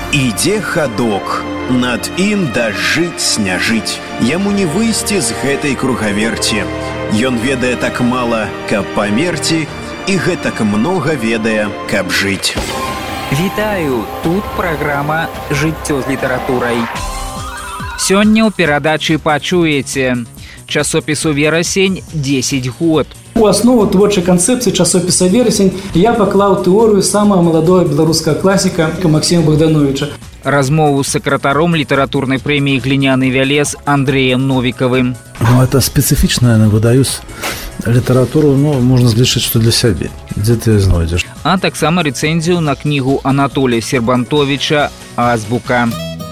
Ідзе хадок, над ім дажыць-сняжыць. Яму не выйсці з гэтай кругаверці. Ён ведае так мала, каб памерці, і гэтак многа ведае, каб жыць. Вітаю, тут праграма «Жыццё з літаратурай». Сёння ў перадачы пачуеце. Часопісу «Верасень» 10 год. У аснову творчай канцэпцыі часопіса «Верасень» я паклаў тэорыю самага маладога беларускага класіка Максіма Богдановича. Размову з сакратаром літаратурнай прэміі «Гліняны вялез» Андреем Новиковым. Это специфичная, я выдаю літаратуру, можна злічыць, што для сябе. Дзе ты знойдзеш. А таксама рэцэнзію на кнігу Анатолія Сербантовича «Азбука».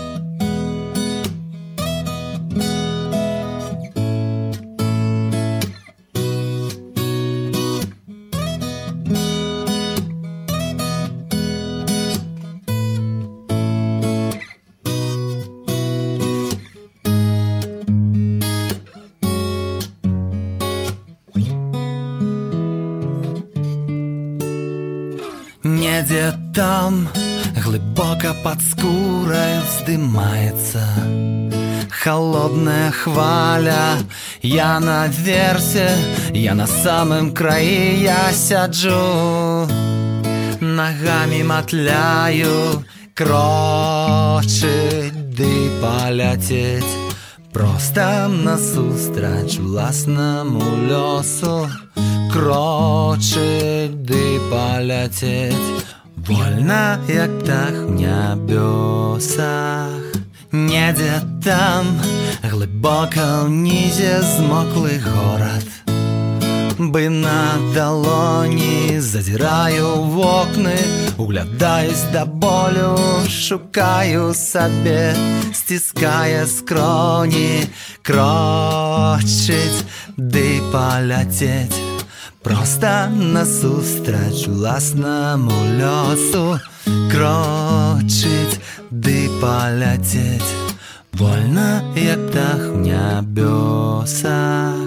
Недзе там глыбока пад скурай вздымаецца холодная хваля. Я наверсе, я на самым краі, я сяджу, нагамі матляю, крочыць ды паляцець проста насустрач уласнаму лёсу. Крочыць ды паляцець вольна, як птах у нябёсах. Недзе там глыбока ўнізе змоклы горад, бы на далоні зазіраю в окны, углядаюсь да болю, шукаю сабе, стиская скроні. Крочыць ды паляцець проста насустрач уласнаму лёсу. Крочыць ды паляцець вольна, як птах у нябёсах.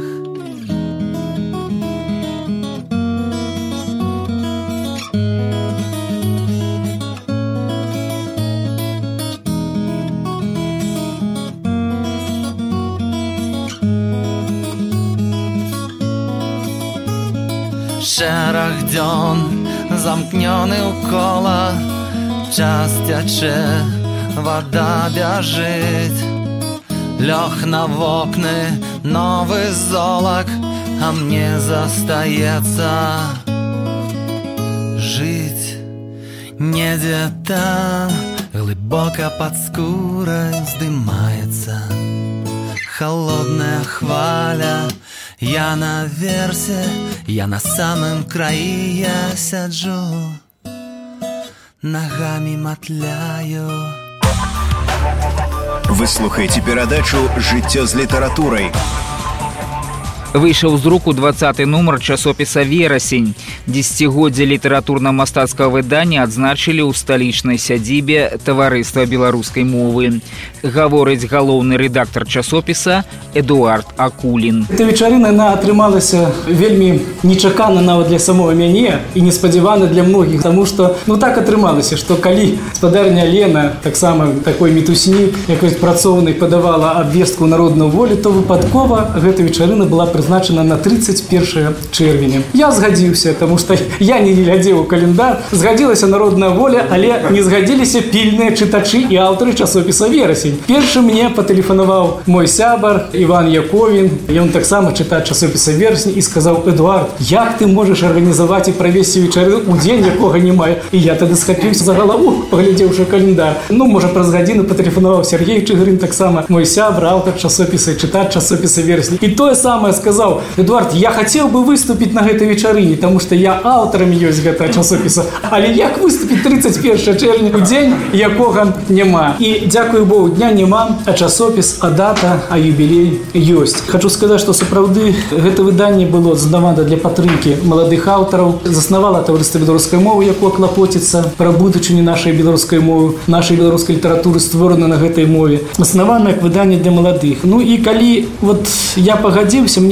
Шэраг дзён замкнёны ў кола, час цячэ, вада бяжыць. Лёг на вокны новы золак, а мне застаецца жыць. Недзе там глыбока пад скурай вздымаецца холодная хваля. Я наверсе, я на самым краі, я сяджу, нагамі матляю. Вы слухаеце перадачу «Жыццё з літаратурай». Выйшаў з друку 20-й нумар часопіса «Верасень». Дзесяцігоддзе літаратурна-мастацкага выдання адзначылі ў сталічнай сядзібе таварыства беларускай мовы. Гаворыць галоўны рэдактар часопіса Эдуард Акулін. Эта вечарына атрымалася вельмі нечакана нават для самого мяне і неспадзявана для многіх, таму што так атрымалася, што калі спадарня Лена таксама такой мітусні якой працоўнай падавала абвестку народную волю, то выпадкова гэта вечарына была прызначана на 31 чэрвеня. Я згадзіўся, таму што я не глядзеў у календар. Згадзілася народная воля, але не згадзіліся пільныя чытачы і аўтары часопіса «Верасень». Першы мне патэлефанаваў мой сябар Іван Яковін. Ён таксама чытач часопіса «Верасень» і сказаў: «Эдуард, як ты можаш арганізаваць і правесці вечарыну ў дзень, якога няма?» І я тады схапіўся за галаву, паглядзеўшы календар. Можа, праз гадзіну патэлефанаваў Сергей Чыгрын, таксама мой сябар, аўтар часопіса, чытач часопіса «Верасень». І тое самае сказаў: «Эдуард, я хацеў бы выступіць на гэтай вечарыне, таму што я аўтарам ёсць гэтага часопіса, але як выступіць 31 чэрвеня у дзень, якога няма?» І дзякую Богу, дня няма, а часопіс, а дата, а юбілей ёсць. Хачу сказаць, што сапраўды гэта выданне было заснавана для падтрымкі маладых аўтараў, заснавала таварыства беларускай мовы, якое клапоціцца пра будучыню нашай беларускай мовы, нашай беларускай літаратуры, створана на гэтай мове. Заснавана як выданне для маладых. І калі я пагадзіўся, мне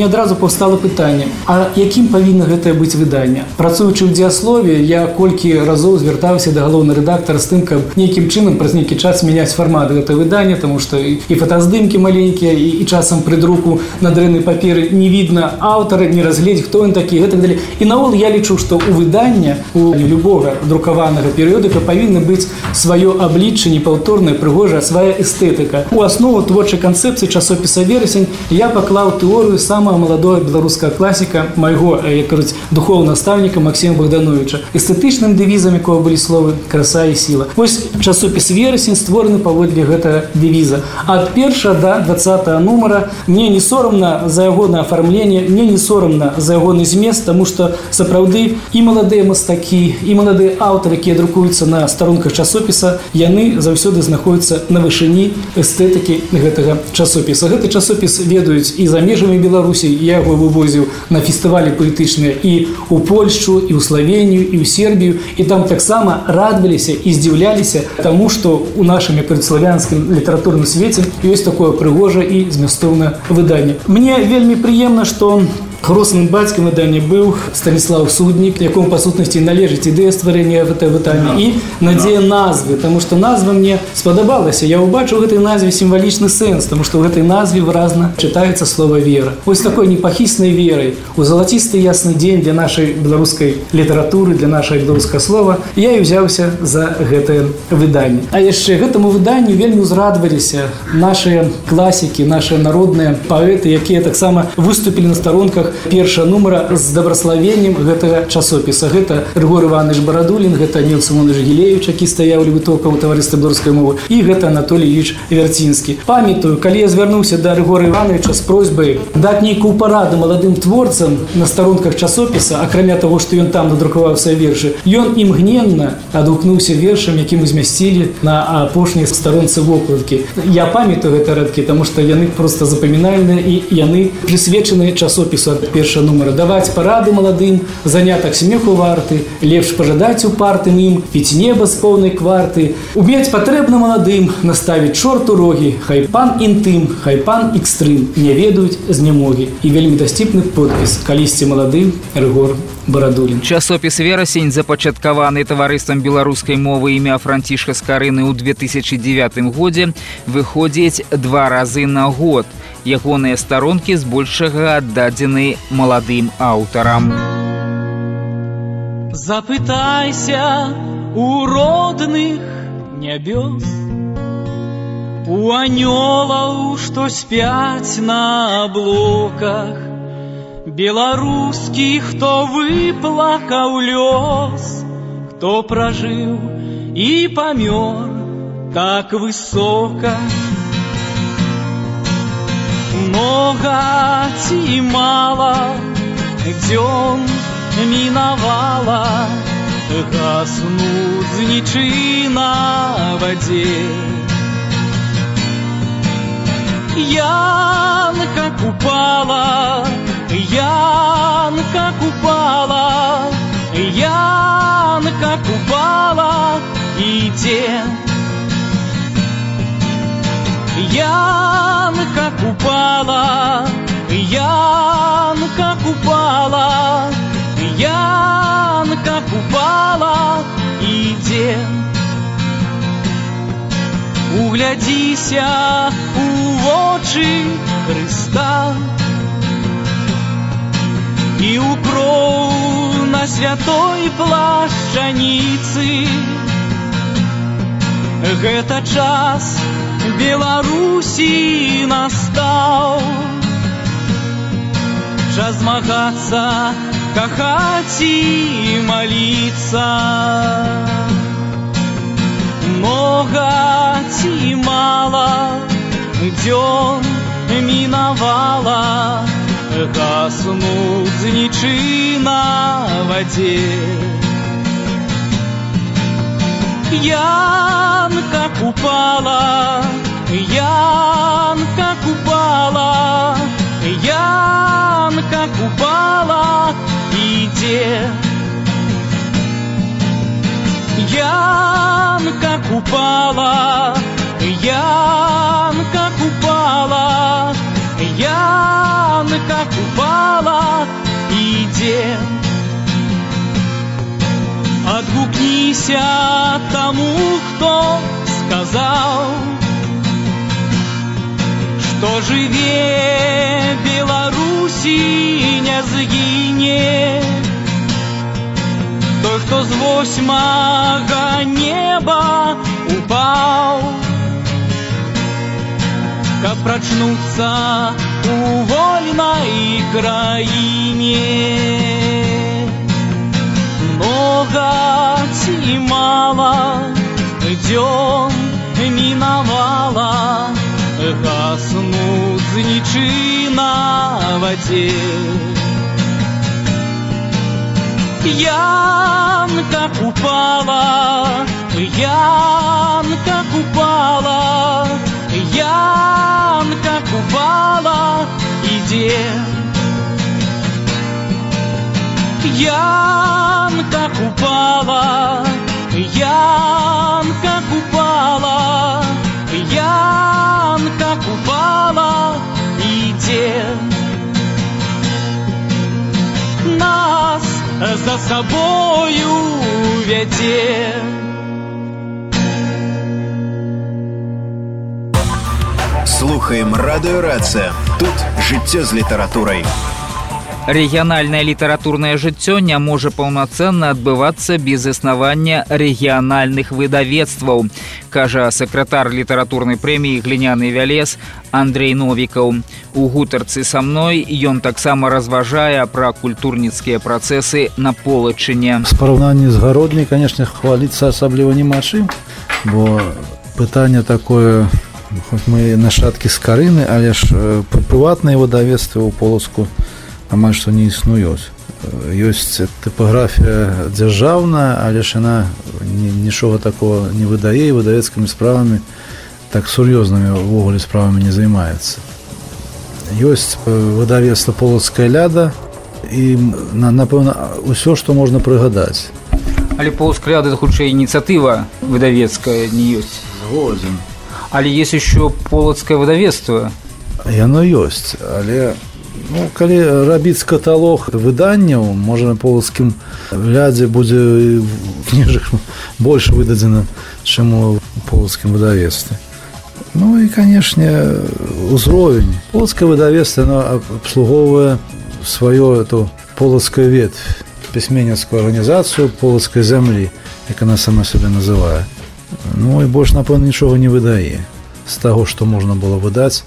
адразу паўстала пытанне, а якім павінна гэтае быць выданне? Працуючы ў дзеяслове, я колькі разоў звяртаўся да галоўнага рэдактара з тым, каб нейкім чынам праз нейкі час мяняць фармат гэтае выдання, таму што і фотаздымкі маленькія, і часам пры друку на дрэннай паперы не відна аўтара, не разгледзець, хто ён такі, гэтак далей. І наогул я лічу, што ў выдання у любога друкаванага перыёдыка павінна быць сваё аблічча непаўторнае, прыгожая, свая эстэтыка. У аснову творчай канцэпцыі часопіса «Верасень» я паклаў тэорыю самого маладого беларускага класіка, майго, як кажуць, духоўнага настаўніка Максіма Богдановича. Эстэтычным дэвізам якога былі словы «краса і сіла». Вось часопіс «Верасень» створаны паводле гэтага дэвіза. Ад 1 до 20 нумара мне не сорамна за ягонае афармленне, мне не сорамна за ягоны змест, таму што сапраўды і маладыя мастакі, і маладыя аўтары, якія друкуюцца на старонках часопіса, яны заўсёды знаходзяцца на вышыні эстэтыкі гэтага часопіса. Гэты часопіс ведаюць і за межамі Беларусі, я яго вывозіў на фестывалі паэтычныя і ў Польшчу, і ў Славенію, і ў Сербію, і там таксама радаваліся і здзіўляліся таму, што ў нашым славянскім літаратурным свеце ёсць такое прыгожае і змястоўнае выданне. Мне вельмі прыемна, што хросным бацькам выдання быў Станіслав Суднік, якому па сутнасці належыць ідэя стварэння гэтага выдання і надзея назвы, таму што назва мне спадабалася. Я ўбачыў гэтай назве сімвалічны сэнс, таму што ў гэтай назве выразна чытаецца слова «вера». Вось такой непахіснай верай у залацісты ясны дзень для нашай беларускай літаратуры, для нашага беларускага слова я і ўзяўся за гэтае выданне. А яшчэ гэтаму выданню вельмі ўзрадаваліся нашыя класікі, нашыя народныя паэты, якія таксама выступілі на старонках першага нумара з дабраславеннем гэтага часопіса. Гэта Рыгор Іванович Барадулін, гэта Нил Сымонович Гілеевич, які стаяў левітокам у таварыстве беларускай мовы, і гэта Анатолій Ільич Вярцінскі. Памятаю, калі я звярнуўся да Рыгора Івановича з просьбай даць нейкую параду маладым творцам на старонках часопіса, акрамя таго, што ён там надрукаваў свае вершы, ён імгненна адгукнуўся вершам, які мы змясцілі на апошняй старонцы вокладкі. Я памятаю гэтыя радкі, таму што яны проста запамінальныя і яны прысвечаны часопісу першага нумара. Даваць парады маладым, занятак смеху варты, лепш пажадаць упартым ім, піць неба з поўнай кварты. Умець патрэбна маладым, наставіць чорту рогі, хай пан інтым, хай пан экстрым, не ведаюць знемогі. І вельмі дасціпны подпіс «Калісьці малады Рыгор Барадулін». Часопіс «Верасень», запачаткаваны таварыствам беларускай мовы імя Францішка Скарыны ў 2009 годзе, выходзіць 2 разы на год. Ягоныя старонкі збольшага аддадзены маладым аўтарам. Запытайся у родных нябёс, у анёлаў, што спяць на аблоках, беларускіх, хто выплакаў лёс, хто пражыў і памёр так высока. Много ці мала дзён мінавала, гаснуць знічы на вадзе. Янка купала, Янка купала, Янка купала, ідзе. Янка купала, Янка купала, Янка купала, ідзе. Углядзіся у вочы Хрыста і ў кроў на святой плашчаніцы. Гэта час Беларусі настаў, час змагацца, кахаць і маліцца. Много ці мала дзён мінавала, гаснуць знічы на вадзе. Янка купала, Янка купала, Янка купала, ідзе. Янка купала, Янка купала, Янка купала. Пакорыся тому, кто сказал, что живе Беларуси не сгине. Той, кто с 8-го неба упал, как прочнуться у вольной краине. Много ці мало дзён миновало, гаснут знічы на воде. Янка купала, Янка купала, Янка купала, иди. Янка купала, Янка купала, Янка купала, иди. Нас за собою веде. Слухаем радыё Рацыя. Тут жыццё з літаратурай. Рэгіянальнае літаратурнае жыццё не можа паўнацэнна адбывацца без існавання рэгіянальных выдавецтваў, кажа сакратар літаратурнай прэміі «Гліняны вялез» Андрей Новікаў. У гутарцы са мной ён таксама разважае пра культурніцкія працэсы на Полачыне. З параўнанні з гародняй, канешне, хваліцца асабліва няма чым, бо пытанне такое, хоць мы нашаткі з карыны, але ж прыватныя выдавецтвы ў Полацку амаль што не існуюць. Ёсць тыпаграфія дзяржаўная, але ж яна нічога такого не выдае і выдавецкімі справамі так сур'ёзнымі ўвогуле справамі не займаецца. Ёсць выдавецтва «Полацкая ляда» і, напэўна, ўсё, што можна прыгадаць. Але «Полацкая ляда» — это хутчэй ініцыятыва выдавецкая не ёсць. Згодзін. Але есть еще полацкае выдавецтва. Яно ёсць, але калі рабіць каталог выданняў, можа, на полацкім лядзе будзе кніжак больш выдадзена, чым у полацкім выдавецтве. Ну і, канешне, узровень. Полацкае выдавецтва, оно абслугоўвае сваю эту полацкую ветвь, пісьменніцкую арганізацыю полацкай зямлі, як она сама сябе называе. Ну і больш, напэўна, нічога не выдае з таго, што можна было выдаць,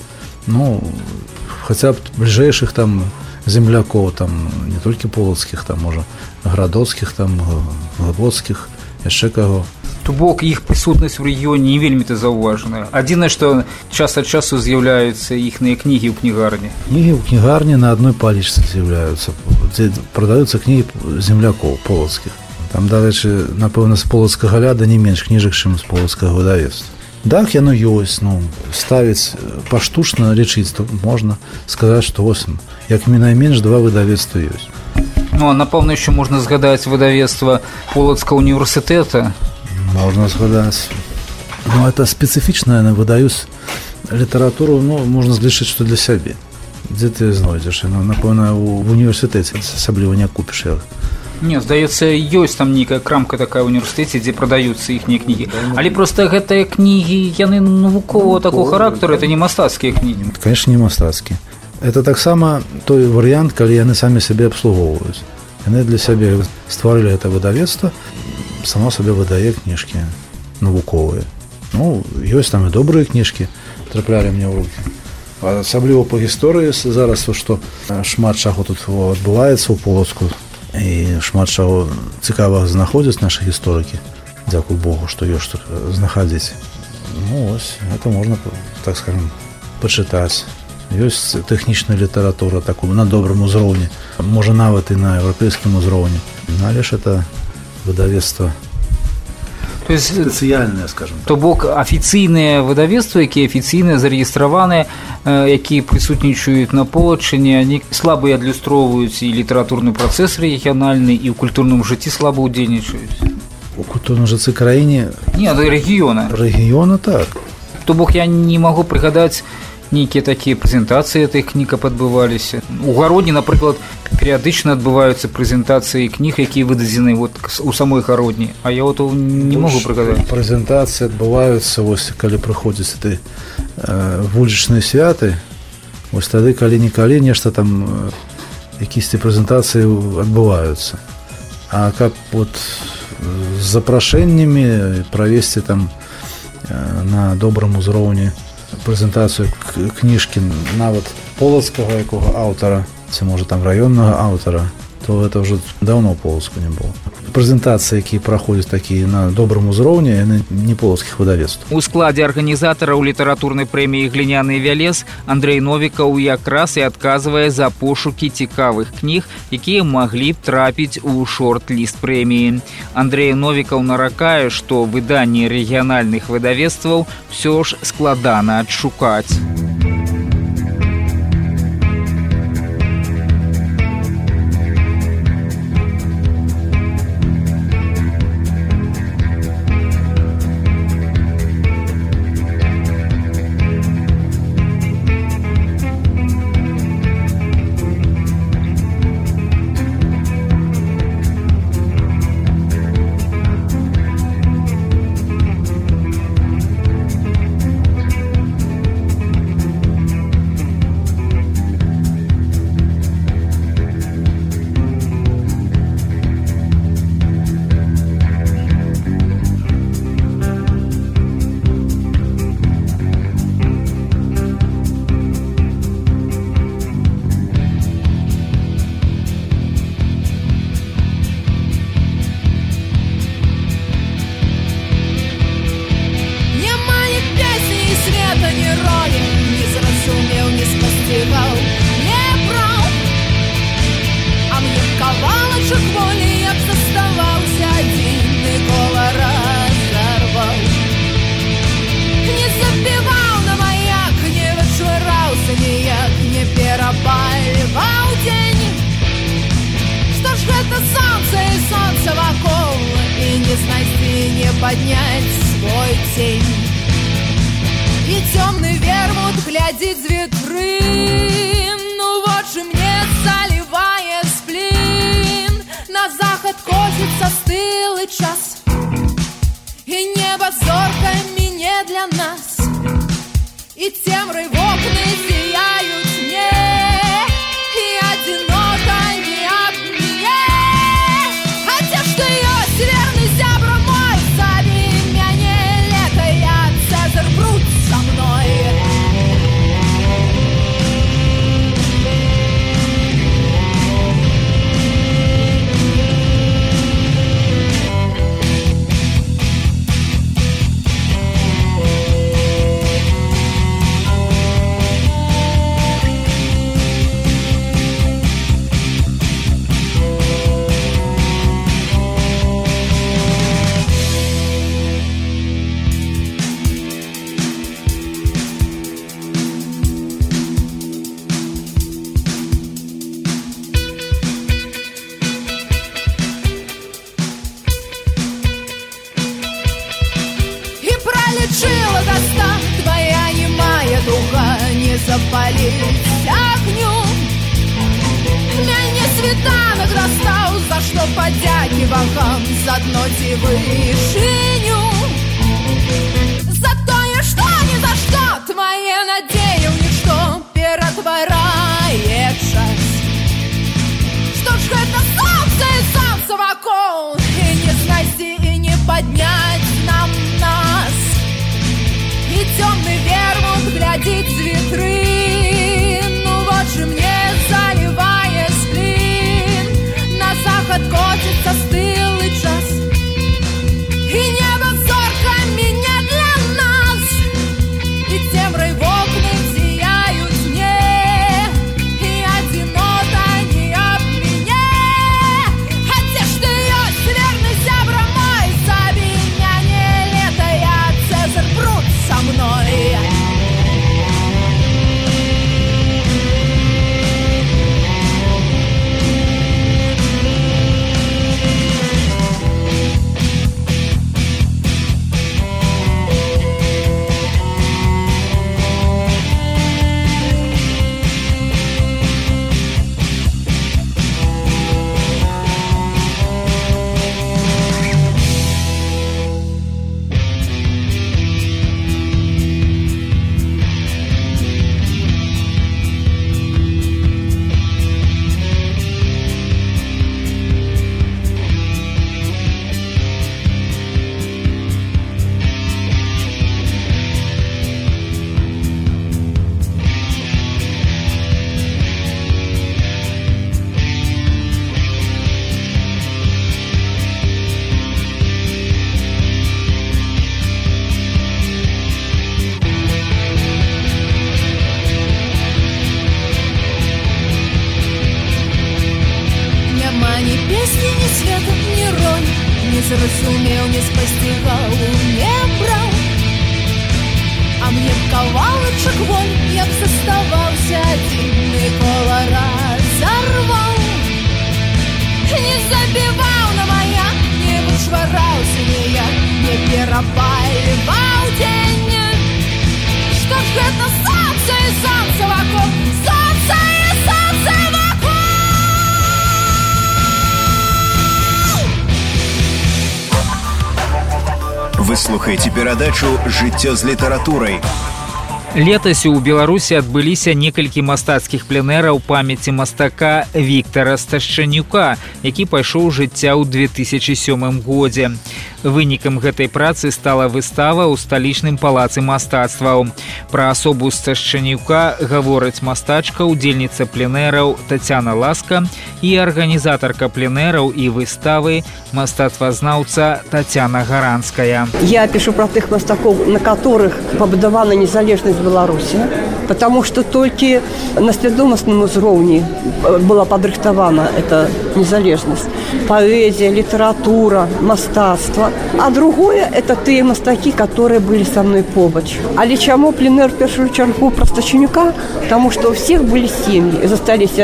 хаця б бліжэйшых там землякоў, там не толькі полацкіх, там можа градоцкіх, там глыбоцкіх, яшчэ каго. То бок іх прысутнасць у рэгіёне не вельмі-то заўважаная. Адзінае, што час ад часу з'яўляюцца іхныя кнігі ў кнігарні. Кнігі ў кнігарні на адной палічцы з'яўляюцца, дзе прадаюцца кнігі землякоў полацкіх. Там, дарэчы, напэўна, з полацкага ляда не менш кніжак, чым з полацкага выдавецтва. Так, яно ёсць, ставіць паштучна лічыць, то можна сказаць, што як найменш 2 выдавецтва ёсць. А напэўна, яшчэ можна згадаць выдавецтва Полацкага універсітэта. Можна згадаць. Это спецыфічна, яны выдаюць літаратуру, можна злічыць, што для сябе. Дзе ты знойдзеш? Напэўна, в універсітэце асабліва не купіш яго. Не, здаецца, ёсць там нейкая крамка такая ў універсітэце, дзе прадаюцца іхнія кнігі. Але проста гэтыя кнігі, яны навукового такого характару, это не мастацкія кнігі. Конечно, не мастацкія. Это таксама той варыянт, калі яны самі сябе абслугоўваюць. Яны для сябе стварылі гэта выдавецтва, само сабе выдае кніжкі навуковыя. Ёсць там і добрыя кніжкі, траплялі мне ў рукі. Асабліва па гісторыі зараз, што шмат чаго тут адбываецца ў Полацку, і шмат чаго цікавага знаходзяць нашы гісторыкі. Дзякуй Богу, што ёсць тут знаходзіць. Это можна, так скажем, пачытаць. Ёсць тэхнічная літаратура такую на добрым узроўні, можа нават і на еўрапейскім узроўні. Але ж это выдавецтва спецыяльнае, скажем. То бок афіцыйныя выдавецтвы, якія афіцыйна зарэгістраваныя, якія прысутнічаюць на Полачыне, они слаба адлюстроўваюць і літаратурны працэс рэгіянальны, і ў культурным жыцці слаба ўдзельнічаюць. У культурным жыцці краіне? Не, рэгіёна. Рэгіёна, так. То бок я не магу прыгадаць нейкія такія прэзентацыі гэтых кніг адбываліся. У гародні, напрыклад, перыядычна адбываюцца прэзентацыі кніг, якія выдадзены вот у самой гародні. А я вот не могу прыгадаць. Прэзентацыі адбываюцца, вось калі прыходзяць ты вулічныя святы, вось тады калі-нікалі нешта там якісь прэзентацыі адбываюцца. А каб вот з запрашэннямі правесці там на добрым узроўні прэзентацыю кніжкі нават полацкага якога аўтара, ці можа там раённага аўтара, то гэта ўжо даўно полацку не было. Прэзентацыі, якія праходзяць такія на добрым узроўні, яны не полацкіх выдавецтваў. У складзе арганізатараў літаратурнай прэміі «Гліняны вялез» Андрэй Новікаў якраз і адказвае за пошукі цікавых кніг, якія маглі б трапіць у шорт-ліст прэміі. Андрэй Новікаў наракае, што выданні рэгіянальных выдавецтваў ўсё ж складана адшукаць. Поднять свой тень. И темный вермут глядит с ветры. Ну вот же мне, заливая сплин, на заход косится стылый час, и небо зорками не для нас, и темрой в окна сияют мне, и одиноко не от меня. Хотя что ее верный зябра мой, зови меня не лето, я Цезарь Брут со мной. Запалить огню. Мяне світанок расстаў, за што падзякі богам, за дно ці вышыню, за тое, што ні за што твае надзеі ў нішто ператварае час. Што ж гэта сонца і сонца вакол, і не знайсці, і не падняць нам нас. И темный вермут глядит с ветры. Ну вот же мне, заливая сплин, на заход катится стылый час, и небо зорками не для нас, и темрой в окна сияют мне, и одиноко не об меня. Хотя что ее верный зябра мой, зови меня не лето, я Цезарь Брут со мной. спасцігаў, не браў. А мне б кавалачак вон, як заставаўся адзін, Мікола разарваў. Не забіваў на маяк, не вычвараўся ніяк, не перапальваў дзень. Што ж гэта сонца і сонца вакол, сонца і сонца вакол. Вы слухаеце перадачу «Жыццё з літаратурай». Летась у Беларусі адбыліся некалькі мастацкіх пленэраў памяці мастака Віктара Сташчанюка, які пайшоў жыцця ў 2007 годзе. Вынікам гэтай працы стала выстава ў сталічным палацы мастацтваў. Пра асобу Сташчанюка гаворыць мастачка, удзельніца пленэраў Тацяна Ласка і арганізатарка пленэраў і выставы мастацтвазнаўца Тацяна Гаранская. Я пишу про тых мастаков, на которых побудована незалежность Беларуси, потому что только на свядомостном уровне была подрыхтована эта незалежность. Поэзия, литература, мастацтво. А другое – это те мастаки, которые были со мной побач. Але чему пленэр в первую чергу про Сташчанюка? Потому что у всех были семьи. Застались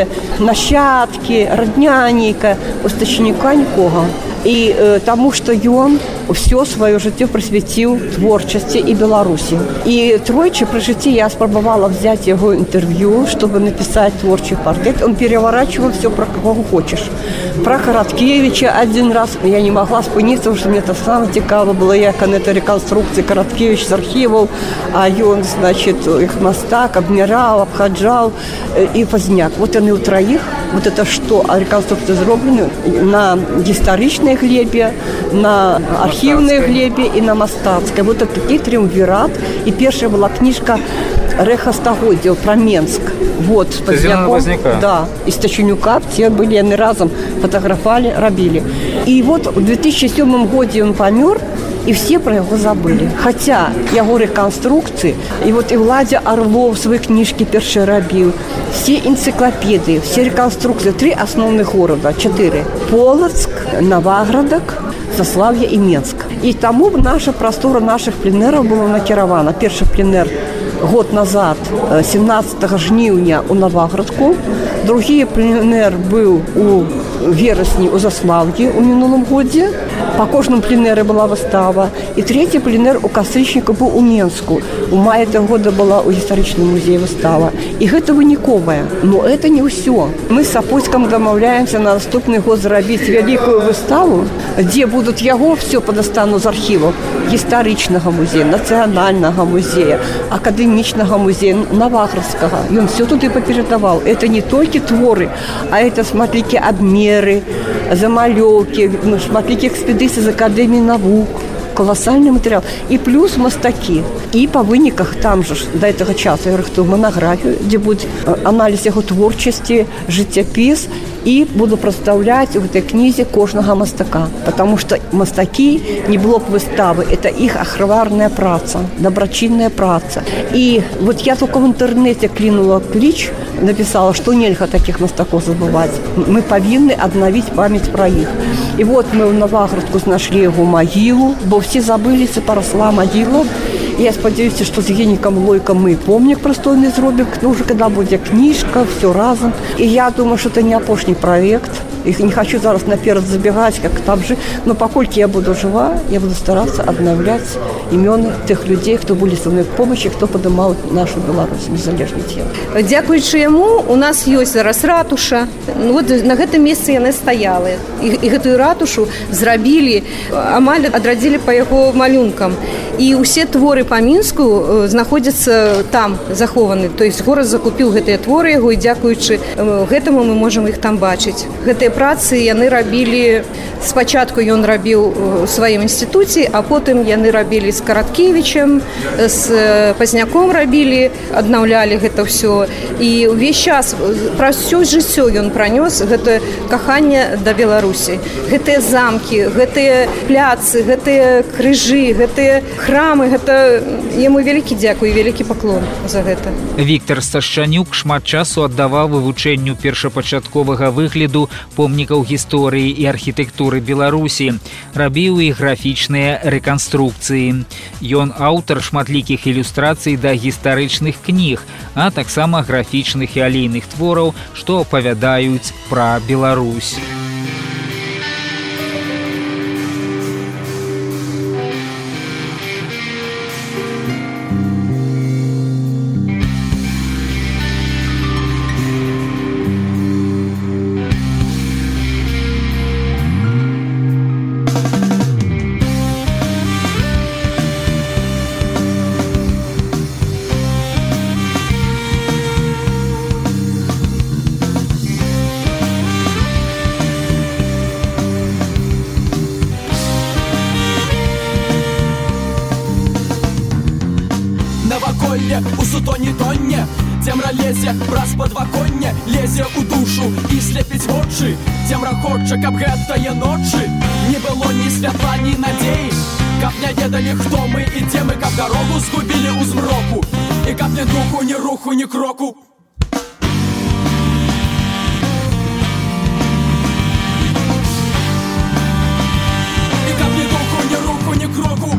нащадки, родняника. У Сташчанюка никого. І тому, що ён все своє життя присвятив творчості і Білорусі. І тройчі при житті я спробувала взяти його інтерв'ю, щоб написати творчий портрет. Він переворачував все, про кого хочеш. Про Короткевича один раз я не могла спинитися, тому що мені це саме цікаво було, як це реконструкція Короткевич з архівів, а він, значить, їх мастак обмирав, обходжав і Позняк. Вот вони у троїх, вот это что, реконструкція зроблена на історичній глебе, на архивной глебе и на мастацкой. Вот это такий триумвират. И первая была книжка Реха Стагоддзя про Менск. Вот, с Позняком. Да, и Сташчанюка, все были, они разом фотографовали, робили. И вот в 2007 году он помер, и все про его забыли. Хотя его реконструкции, и вот и Владя Орлов свои книжки першие робил, все энциклопедии, все реконструкции, 3 основных города, 4. Полоцк, Новоградок, Заслав'я и Менск. И тому наша простора наших пленеров была накирована. Первый пленер год назад, 17 жнивня у Новоградку. Другий пленер был у вересні у Заслав'ї у минулом году. По кожному пленеру была выстава. И третий пленер у Костричника был у Менску. У мая этого года была у исторического музея выстава. И это выниковое. Но это не все. Мы с Сапольском домовляемся на наступный год заробить великую выставу, где будут его все подостану з архивов исторического музея, национального музея, академичного музея, Новоградского. И он все туда попередавал. Это не только творы, а это, смотрите, обмеры, замалёвки, смотрите, экспедиции из Академии наук. Колоссальный материал. И плюс мастаки. И по выниках там же до этого часа я рыхтую монографию, где будет анализ его творчести, життєпис. И буду представлять в этой книге кожного мастака. Потому что мастаки не блок выставы, это их ахроварная праца, доброчинная праца. И вот я только в интернете клинула клич, написала, что нельзя таких мастаков забывать. Мы повинны обновить память про их. И вот мы в Новоградку нашли его могилу, бо все забылись, и поросла могила. Я сподіваюся, що з Євгеніком Лойком ми помник простойний зробимо, уже когда буде книжка, все разом. И я думаю, что это не опошний проект. И не хочу зараз наперед забегать, как там же. Но покольки я буду жива, я буду стараться обновлять имена тех людей, кто были со мной в помощи, кто поднимал нашу Беларусь незалежність. Дзякуючы яму у нас ёсць зараз ратуша. Ну, вот на гэтым месцы яны стаялы. І гэтую ратушу зрабілі, амаль адрадзілі па яго малюнкам. І ўсе творы па Мінску знаходзяцца там захованы. То есть горад закупіў гэтыя творы яго, і дзякуючы гэтаму мы можам іх там бачыць. Гэтыя працы яны рабілі, спачатку ён рабіў у сваім інстытуце, а потым яны рабілі з Короткевичем, з Позняком рабілі, аднаўлялі гэта ўсё. І ўвесь час праз ўсё жыццё ён пранёс гэта каханне да Беларусі. Гэтыя замкі, гэтыя пляцы, гэтыя крыжы, гэтыя храмы, гэта яму вялікі дзякуй, вялікі паклон за гэта. Віктар Сташчанюк шмат часу аддаваў вывучэнню першапачатковага выгляду помніка помнікаў гісторыі і архітэктуры Беларусі, рабіў і графічныя рэканструкцыі. Ён аўтар шматлікіх ілюстрацый да гістарычных кніг, а таксама графічных і алейных твораў, што апавядаюць пра Беларусь. У сутоне тонне цемра лезе праз падваконне, лезе ў душу і слепіць вочы. Цемра хоча, каб гэтае ночы не было ні святла, ні надзеі, каб не ведалі, хто мы і дзе мы, каб дарогу згубілі ў змроку, і каб ні духу, ні руху, ні кроку. І каб ні духу, ні руху, ні кроку.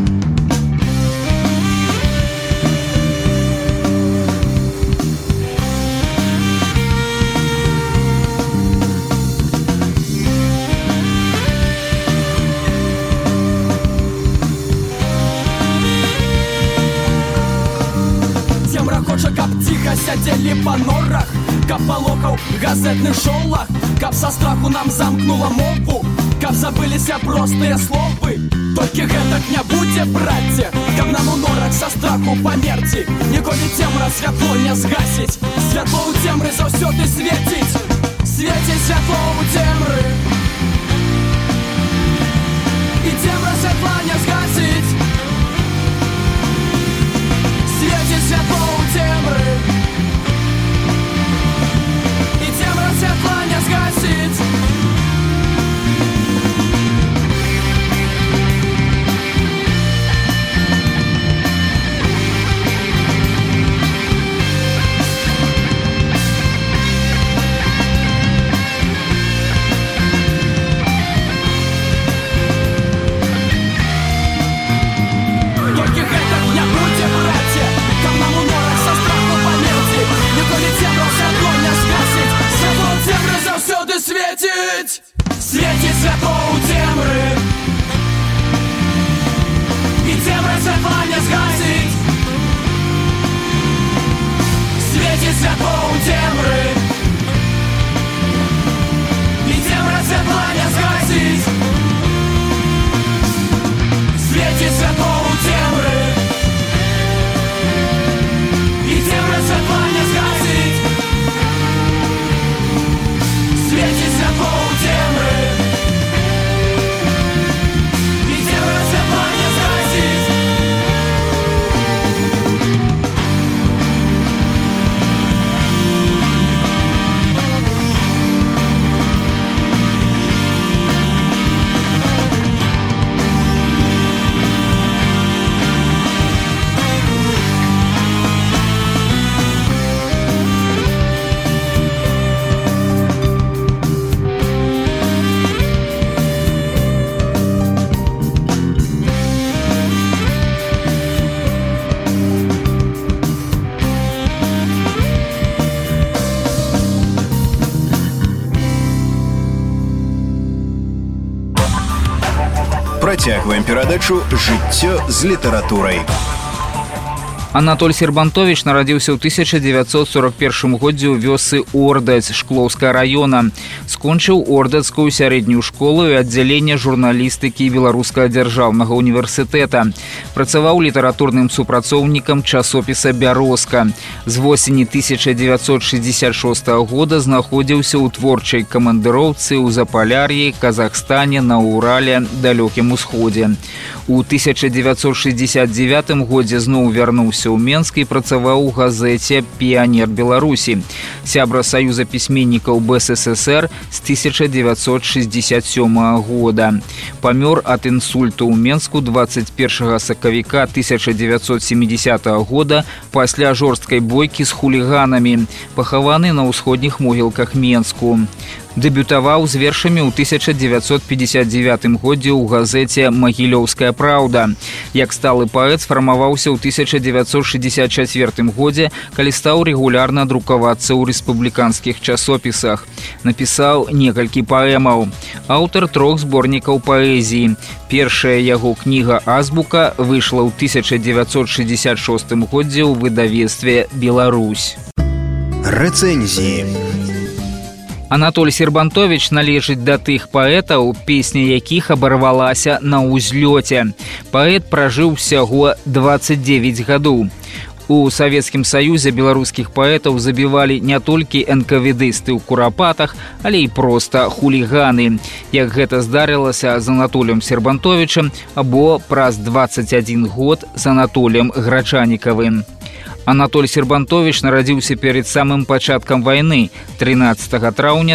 Каб ціха сядзелі па норах, каб палохаў газетны шоулах, каб са страху нам замкнула мову, каб забыліся простыя словы. Толькі гэтак не будзе, браце, каб нам у норах са страху памерці. Ніколі цемра святло не згасіць, святло ў цемры заўсёды свеціць. Свеціць святло ў цемры, і цемра святла не згасіць. Свеціць святло ў цемры, і цемра святла не згасіць. Толькі гэтак не будзе, браце, каб нам у норах са страху памерці. Ніколі цемра святло не згасіць, святло ў цемры заўсёды свеціць. Свеціць святло ў цемры, і цемра святла не згасіць. Свеціць святло ў цемры, і цемра святла не згасіць. Свеціць святло ў цемры, і цемра святла не згасіць. Свеціць святло ў цемры, і цемра святла не згасіць. Працягваем перадачу «Жыццё з літаратурай». Анатоль Сербантович нарадзіўся ў 1941 годзе ў вёсцы Ордаць Шклоўскага раёна. Скончыў Ордацкую сярэднюю школу і аддзяленне журналістыкі Беларускага дзяржаўнага універсітэта. Працаваў літаратурным супрацоўнікам часопіса «Бярозка». З восені 1966 года знаходзіўся ў творчай камандыроўцы ў Запаляр'і, Казахстане, на Урале, Далёкім Усходзе. У 1969 годзе зноў вярнуўся ў Менск і працаваў у газеце «Піянер Беларусі». Сябра Саюза пісьменнікаў БССР з 1967 года. Памёр ад інсульту ў Менску 21 сакавіка 1970 года пасля жорсткай бойкі з хуліганамі, пахаваны на ўсходніх могілках Менску. Дэбютаваў з вершамі ў 1959 годзе ў газеце «Магілёўская праўда». Як сталы паэт сфармаваўся ў 1964 годзе, калі стаў рэгулярна друкавацца ў рэспубліканскіх часопісах. Напісаў некалькі паэмаў. Аўтар 3 зборнікаў паэзіі. Першая яго кніга «Азбука» выйшла ў 1966 годзе ў выдавецтве «Беларусь». Рэцэнзіі. Анатоль Сербантович належыць да тых паэтаў, песня якіх абарвалася на ўзлёце. Паэт пражыў усяго 29 гадоў. У Савецкім Саюзе беларускіх паэтаў забівалі не толькі энкавідысты ў курапатах, але і проста хуліганы. Як гэта здарылася з Анатолем Сербантовичам або праз 21 год з Анатолем Грачанікавым. Анатоль Сербантович нарадзіўся перад самым пачаткам вайны 13 траўня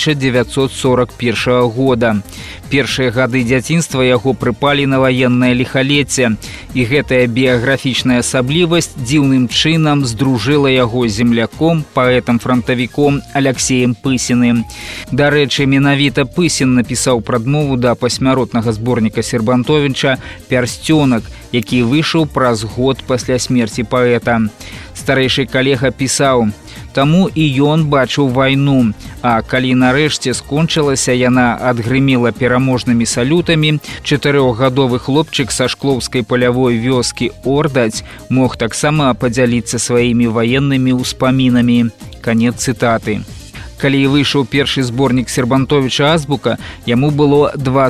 1941 года. Першыя гады дзяцінства яго прыпалі на ваеннае ліхалецце, і гэтая біяграфічная асаблівасць дзіўным чынам здружыла яго з земляком, паэтам-франтавіком Аляксеем Пысіным. Дарэчы, менавіта Пысін напісаў прадмову да пасмяротнага зборніка Сербантовича «Пярсцёнак», які выйшаў праз год пасля смерці паэта. Старэйшы калега пісаў: «Таму і ён бачыў вайну, а калі нарэшце скончылася яна адгрымела пераможнымі салютамі, 4гадовы хлопчык са шклоўскай палявой вёскі Ордаць мог таксама падзяліцца сваімі ваеннымі ўспамінамі». Канец цытаты. Калі выйшаў першы зборнік Сербантовича «Азбука», яму было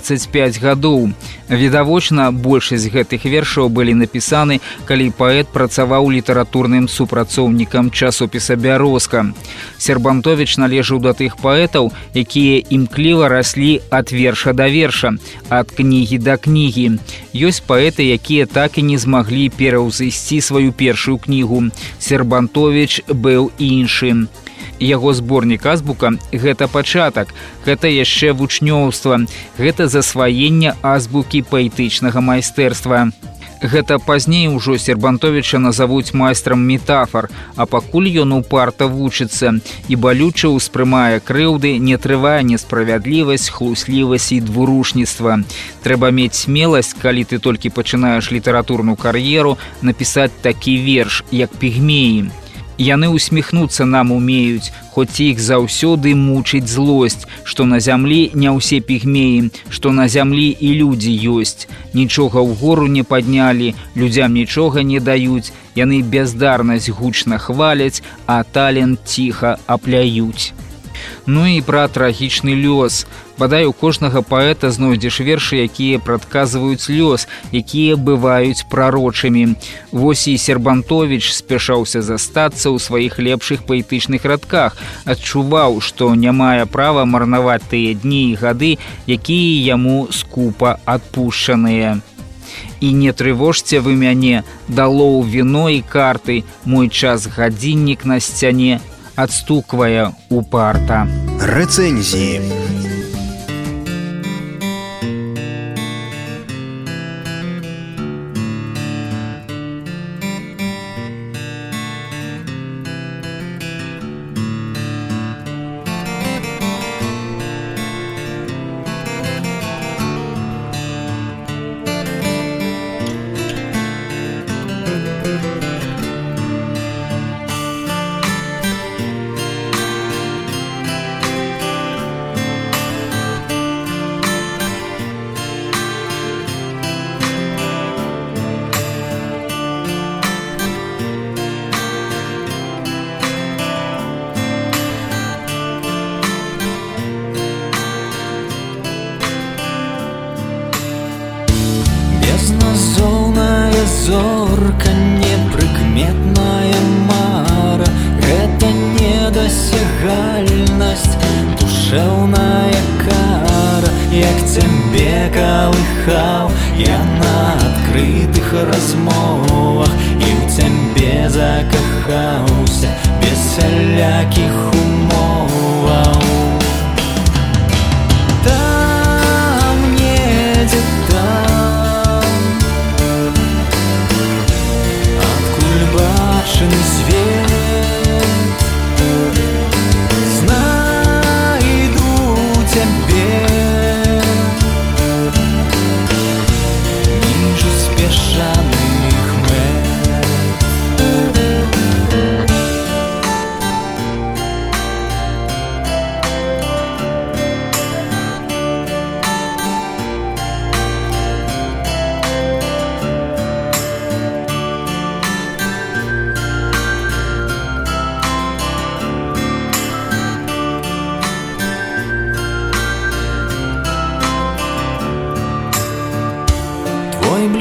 25 гадоў. Відавочна, большасць гэтых вершаў былі напісаны, калі паэт працаваў літаратурным супрацоўнікам часопіса «Бярозка». Сербантович належаў да тых паэтаў, якія імкліва раслі ад верша да верша, ад кнігі да кнігі. Ёсць паэты, якія так і не змаглі пераўзысці сваю першую кнігу. Сербантович быў іншым. Яго зборнік «Азбука» – гэта пачатак, гэта яшчэ вучнёўства, гэта засваенне азбукі паэтычнага майстэрства. Гэта пазней ужо Сербантовича назавуць майстрам метафор, а пакуль ён упарта вучыцца і балюча ўспрымае крыўды, не трывае несправядлівасць, хлуслівасць і двурушніцтва. Трэба мець смеласць, калі ты толькі пачынаеш літаратурную кар'еру, напісаць такі верш, як «Пігмеі». Яны усміхнуцца нам умеюць, хоць іх заўсёды мучыць злосць, што на зямлі не ўсе пігмеі, што на зямлі і людзі ёсць. Нічога ўгору не паднялі, людзям нічога не даюць, яны бяздарнасць гучна хваляць, а талент ціха апляюць. Ну і пра трагічны лёс. Бадай у кожнага паэта знойдзеш вершы, якія прадказваюць лёс, якія бываюць прарочымі. Вось і Сербантович спяшаўся застацца ў сваіх лепшых паэтычных радках, адчуваў, што не мае права марнаваць тыя дні і гады, якія яму скупа адпушчаныя. І не трывожце вы мяне, далоў віно і карты, мой час гадзіннік на сцяне адстуквае упарта. Рэцэнзіі. Безназоўная зорка, непрыкметная мара, гэта недасягальнасць, душэўная кара. Як цябе калыхаў я на адкрытых размовах, і ў цябе закахаўся без сялякіх умоваў. Там недзе там, адкуль бачым свет, знайду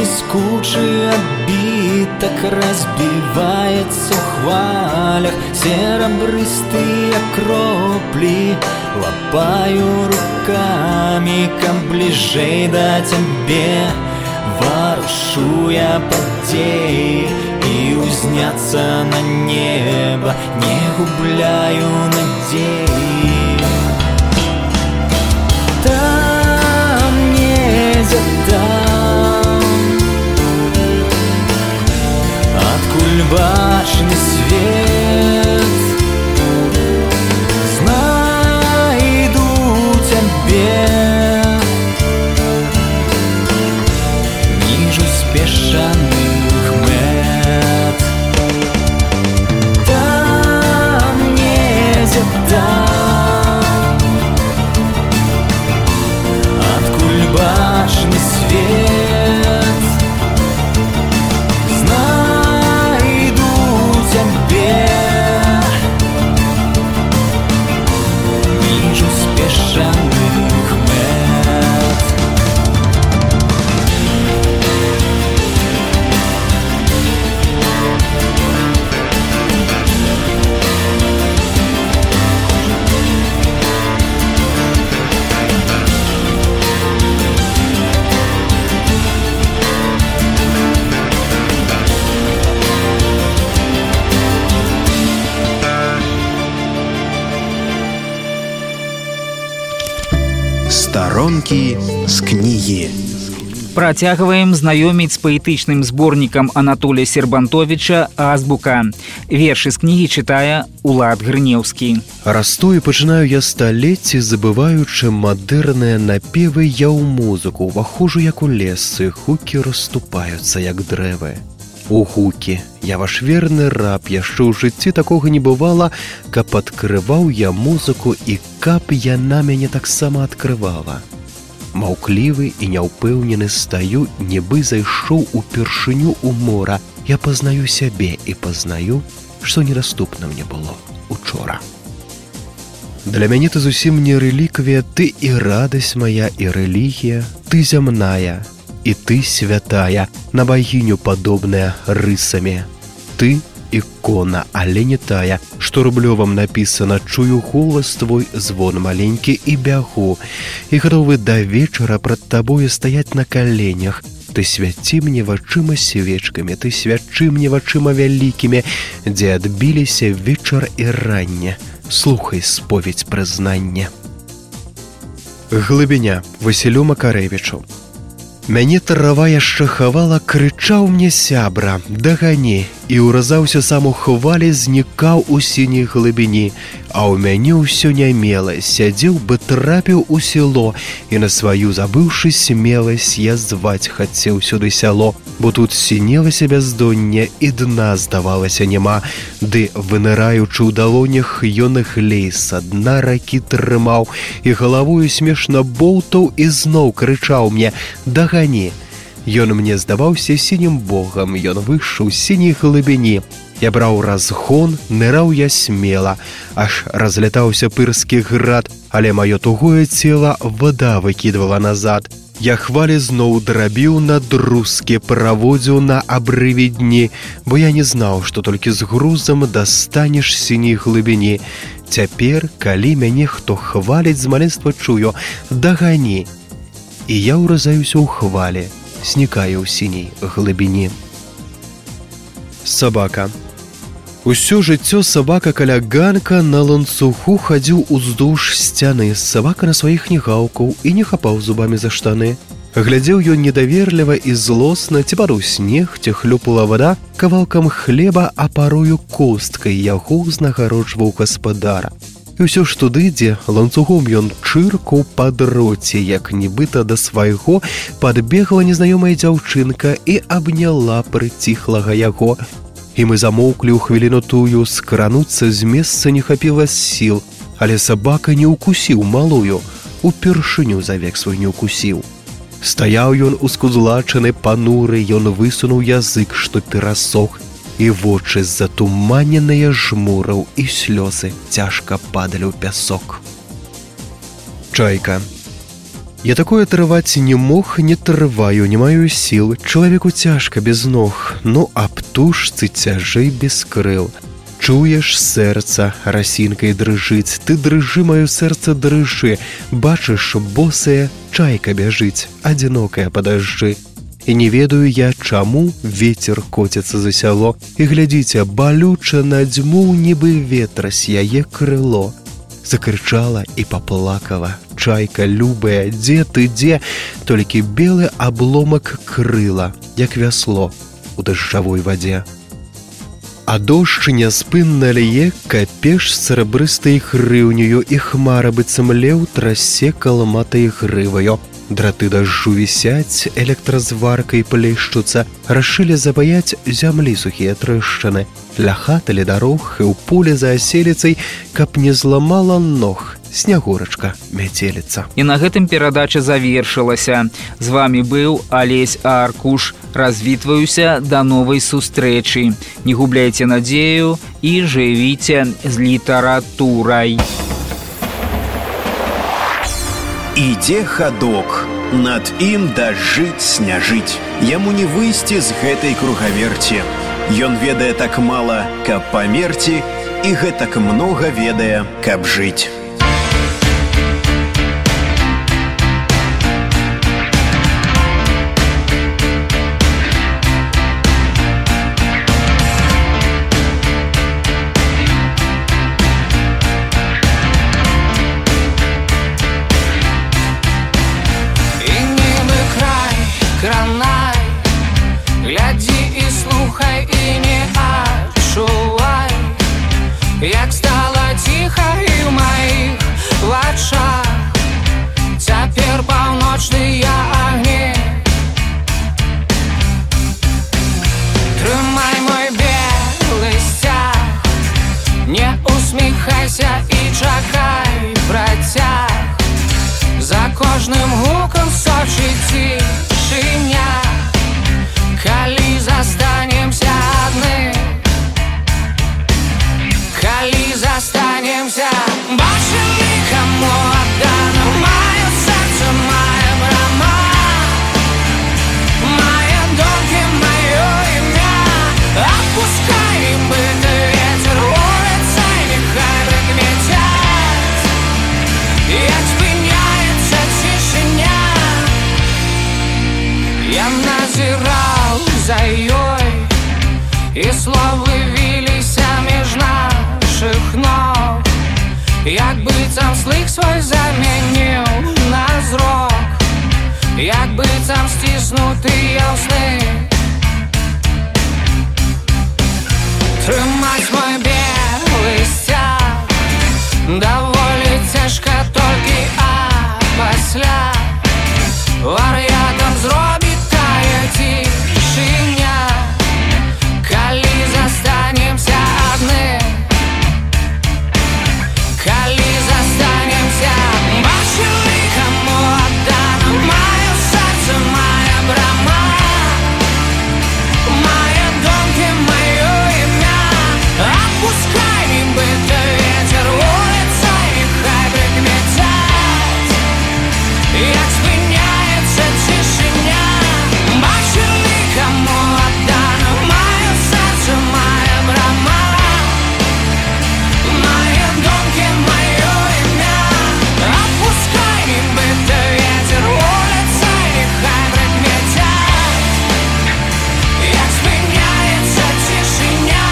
блескучий отбиток разбивается в хвалях, серебристые кропли лапаю руками, как ближей до тебе. Ворушу я подей и узняться на небо, не губляю надей. Там, где там, откуль башни свет, знайду тебе. Бешеных мет. Там, где там, откуль башни свет, знайду тебе. Вижу спешенных мет. Старонкі з кнігі. Працягваем знаёміць з паэтычным зборнікам Анатолія Сербантовіча «Азбука». Вершы з кнігі чытае Улад Грынеўскі. Расту і пачынаю я сталецці, забываючы мадэрныя напевы, я ў музыку ўваходжу, як у лесцы, гукі расступаюцца, як дрэвы. У гукі я ваш верны раб, яшчэ ў жыцці такога не бывала, каб адкрываў я музыку і каб яна мяне таксама адкрывала. Маўклівы і няўпэўнены стаю, нібы зайшоў упершыню ў мора. Я пазнаю сябе і пазнаю, што недаступна мне было учора. Для мяне ты зусім не рэліквія, ты і радасць мая, і рэлігія, ты зямная, і ты святая, на багіню падобная рысамі. Ты ікона, але не тая, што рублёвам напісана. Чую голас твой, звон маленькі і бягу, і гатовы да вечара прад табою стаяць на каленях. Ты свяці мне вачыма свечкамі, ты свячы мне вачыма вялікімі, дзе адбіліся вечар і ранне. Слухай споведь прызнання. Глыбіня Васілю Макарэвічу. Мяне трава яшчэ хавала, крычаў мне сябра: дагані, і ўразаўся сам у хвалі, знікаў у сіняй глыбіні. А ў мяне ўсё нямела, сядзеў бы трапіў у село, і на сваю забыўшы смеласць я зваць хацеў сюды сяло, бо тут сінелася бяздонне і дна, здавалася, няма. Ды, выныраючы ў далонях, ён глей са дна ракі трымаў, і галавою смешна боўтаў і зноў крычаў мне: дагані. Ён мне здаваўся сінім богам, ён выйшаў з сіняй глыбіні. Я браў разгон, ныраў я смела, аж разлятаўся пырскі град, але маё тугое цела вода выкідвала назад. Я хвалі зноў драбіў на друзкі, праводзіў на абрыве дні, бо я не знаў, што толькі з грузам дастанеш сіняй глыбіні. Цяпер, калі мяне хто хваліць, з маленства чую: дагані. І я ўразаюся ў хвалі, знікаю ў сіняй глыбіні. Сабака. Усё жыццё сабака каля ганка на ланцугу хадзіў уздоўж сцяны. Сабака на сваіх не гаўкаў і не хапаў зубамі за штаны. Глядзеў ён недаверліва і злосна, ці падаў снег, ці хлюпала вада кавалкам хлеба, а парою косткай яго ўзнагароджваў гаспадара. І ўсё ж туды, дзе ланцугом ён чыркаў па дроце, як нібыта да свайго падбегла незнаёмая дзяўчынка і абняла прыціхлага яго. І мы замоўклі ў хвіліну тую, скрануцца з месца не хапіла сіл, але сабака не ўкусіў малую, упершыню за век свой не ўкусіў. Стаяў ён ускузлачаны, пануры, ён высунуў язык, што перасох, і вочы затуманеныя жмураў, і слёзы цяжка падалі ў пясок. Чайка. Я такое трываць не мог, не трываю, не маю сіл. Чалавеку цяжка без ног, ну а птушцы цяжэй без крыл. Чуеш сэрца, расінкай дрыжыць, ты дрыжы, маё сэрца дрыжы. Бачыш, босая чайка бяжыць, адзінокая па дажджы. І не ведаю я, чаму вецер коціцца за сяло. І глядзіце, балюча надзьмуў, нібы ветрась яе крыло. Закрычала і паплакала. Чайка любая, дзе ты, дзе? Толькі белы абломак крыла, як вясло у дажджавой вадзе. А дождж няспынна лье, капеш срэбрыстай грыўнёю, і хмара быццам леў трасе калматай грываю. Драты дажджу вісяць, электразваркай плешчуцца, рашылі забаяць зямлі сухія трэшчыны. Ля хаты, ля дарог і ў поле за аселіцай, каб не зламала ног снягурачка мяцеліца. І на гэтым перадача завершылася. З вамі быў Алесь Аркуш. Развітваюся да новай сустрэчы. Не губляйце надзею і жывіце з літаратурай. Ідзе хадок, над ім дажыць-сняжыць. Яму не выйсці з гэтай кругаверці. Ён ведае так мала, каб памерці, і гэтак многа ведае, каб жыць. Як стала ціха і ў маіх вачах, цяпер паўночныя агні. Трымай мой белы сцяг, не усміхайся і чакай працяг. За кожным гукам сочыць цішыня, калі застанемся адны. Калі застанемся, бачылі, каму аддана маё сэрца, мая брама, мае думкі, маё імя. Адпускай нібыты ветер, вуліца, няхай прыкмецяць, як спыняецца цішыня. Я назіраў за ёй, і словы віліся між нашых ног, як быццам слых свой замяніў на зрок, як быццам сціснутыя сны. Трымаць мой белы сцяг даволі цяжка, толькі пасля вар'ятам зробіць тая цішыня. Калі застанемся адны, калі застанемся, бачылі, каму аддана маё сэрца, мая брама, мае думкі, маё імя. Адпускай нібыты ветер, вуліца, няхай прыкмецяць, як спыняецца цішыня. Бачылі, каму аддана маё сэрца, мая брама, мае думкі, маё імя. Адпускай нібыты ветер, вуліца, няхай прыкмецяць, як спыняецца цішыня.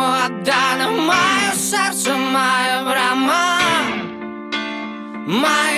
My